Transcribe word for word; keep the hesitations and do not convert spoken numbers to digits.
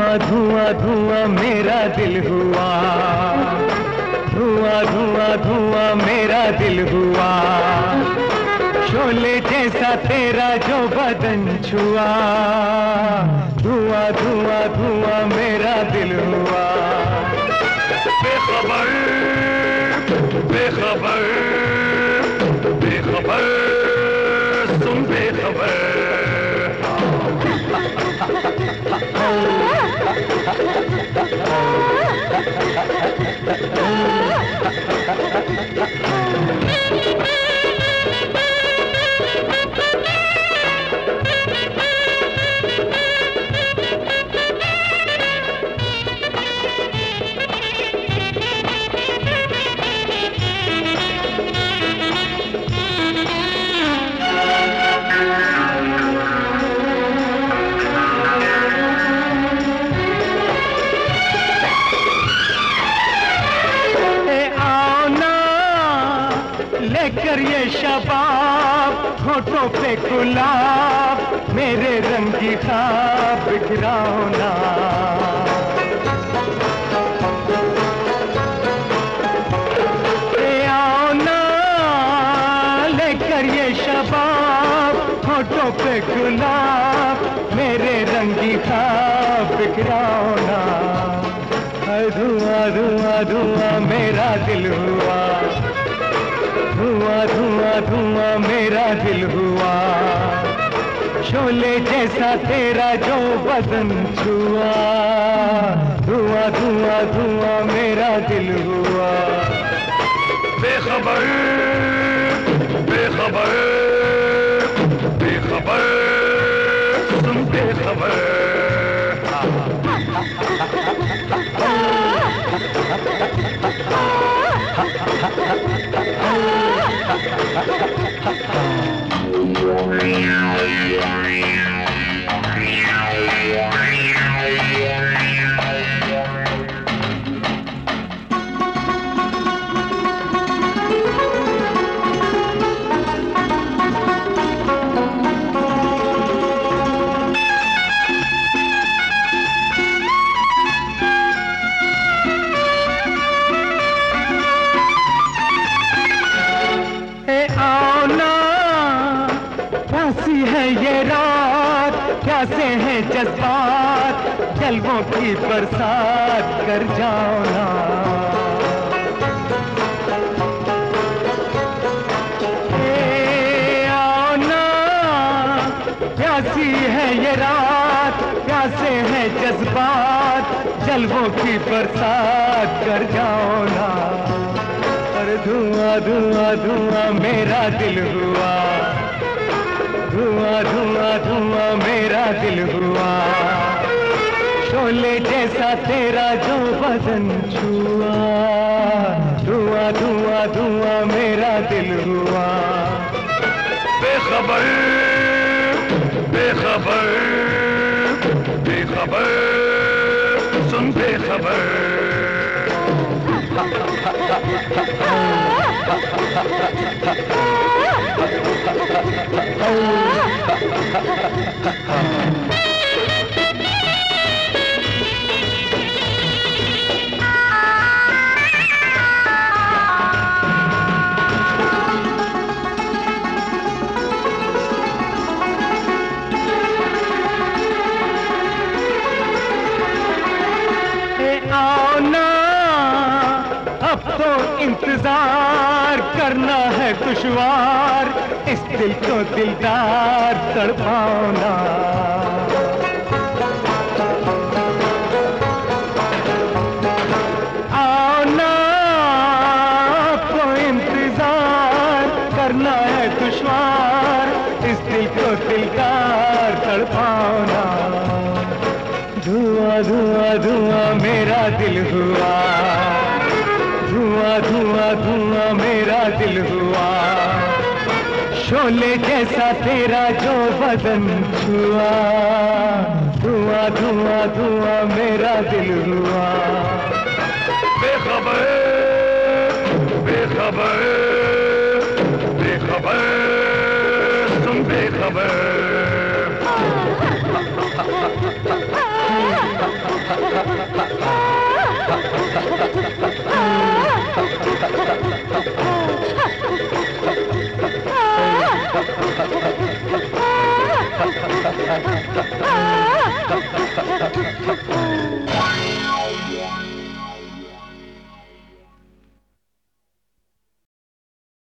धुआं धुआं मेरा दिल हुआ, धुआं धुआं धुआं मेरा दिल हुआ, शोले जैसा तेरा जो बदन छुआ, धुआं धुआं धुआं मेरा दिल हुआ। बेखबर बेखबर बेखबर सुन बेखबर। लेकर ये शबाब होठों पे गुलाब, मेरे रंगी ख्वाब बिखराओ ना। आओ ना लेकर ये शबाब होठों पे गुलाब, मेरे रंगी ख्वाब बिखराओ ना। धुआं धुआं धुआं मेरा दिल हुआ, धुआं धुआं धुआं मेरा दिल हुआ, शोले जैसा तेरा जो बदन छुआ, धुआं धुआं धुआं मेरा दिल हुआ। बेखबर बेखबर बेखबर सुन बेखबर। कैसी है ये रात, कैसे हैं जज्बात, जलवों की बरसात कर जाओ ना। ए आओ ना, कैसी है ये रात, कैसे हैं जज्बात, जलवों की बरसात कर जाओ ना। और धुआं धुआं धुआं मेरा दिल हुआ, धुआं धुआं धुआं मेरा दिल हुआ, शोले जैसा तेरा जो बदन छुआ, धुआं धुआं धुआं मेरा दिल हुआ। बेखबर बेखबर बेखबर सुन बेखबर। आओ ना अब तो इंतजार करना है दुश्वार, इस दिल को दिलदार तड़पाओ ना। आओ ना अब तो इंतजार करना है दुश्वार, इस दिल को दिलदार तड़पाओ ना। धुआं धुआं धुआं मेरा दिल हुआ, धुआं धुआं धुआं मेरा दिल हुआ, शोले जैसा तेरा जो बदन छुआ, धुआं धुआं धुआं मेरा दिल हुआ। बेखबर बेखबर बेखबर सुन बेखबर।